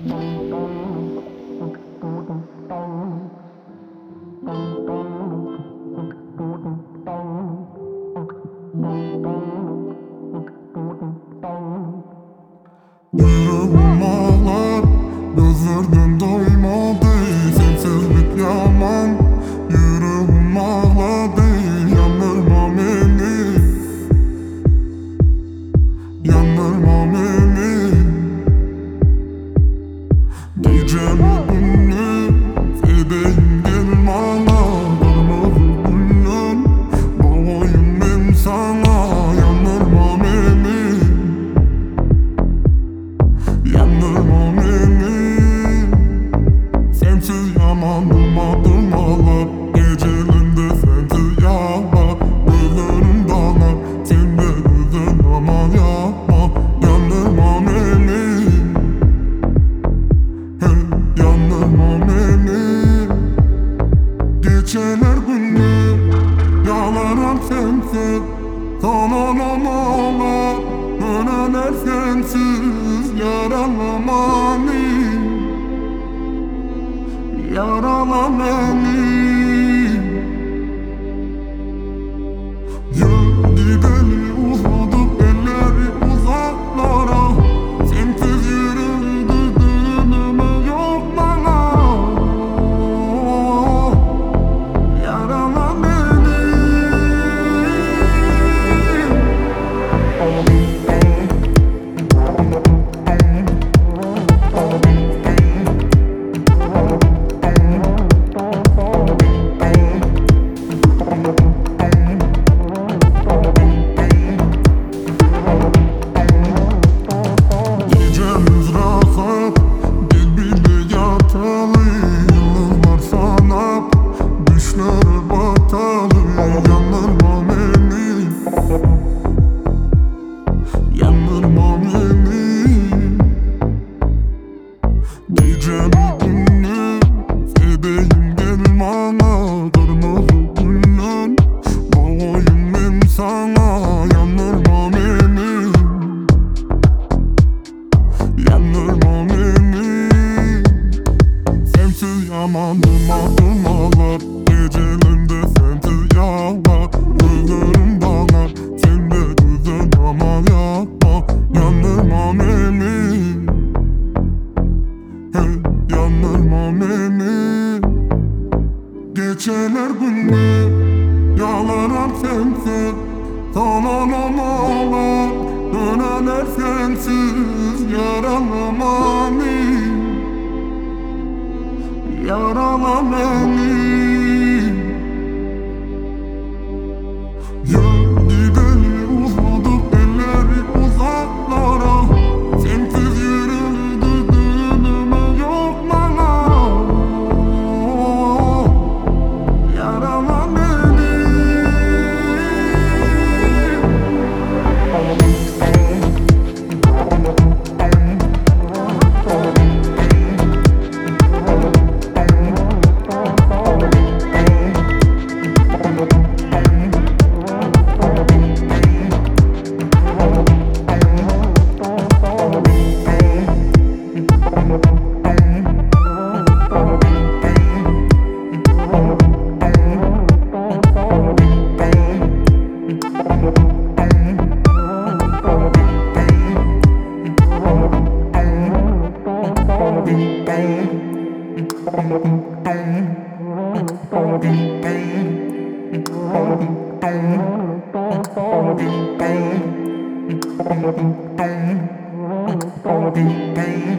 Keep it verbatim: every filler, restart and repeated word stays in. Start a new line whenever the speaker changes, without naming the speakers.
Yüreğim ağlar, gözlerden doymadı. Sensizlik yaman, yüreğim ağladı. Yandırma beni, yandırma beni. Gecemi gündüz fedeyim gel bana. Kırmızı gülüm boğayım ben sana. Yandırma beni, yandırma beni. Sensiz yamanım adım ağlar. Gecelerinde sensiz yağlar. Gözlerim dağlar, sen de gözün ama yapma. Yandırma beni, hey, yandırma beni. Geceler gündüz yağlarım sensiz. Sana ağlar, döneler sensiz. Yaralama beni, yarala beni. Yürü gidelim uzadık elleri uzaklara. Sensiz yürüdüğüm yok bana. Yarala beni. Gecemiz rahat, birbirine yatalı. Yıllar sanap, düşlere batalı. Yandırma beni, yandırma beni. Gecemi gündüz fedeyim gel bana. Kırmızı gülüm boğayım ben sana. Yandırma beni, yandırma beni. Sensiz yamanım adım ağlar. Gecelerinde sensiz yağlar. Gözlerim dağlar, sen de gözün ama yapma. Yandırma beni, hey, yandırma beni. Geceler gündüz yağlarım sensiz. Sana ağlar, döneler sensiz. Yaralama beni, yarala beni. Yürü gidelim uzadık elleri uzaklara. Sensiz yürüdüğüm yok bana. Yarala beni. Bang.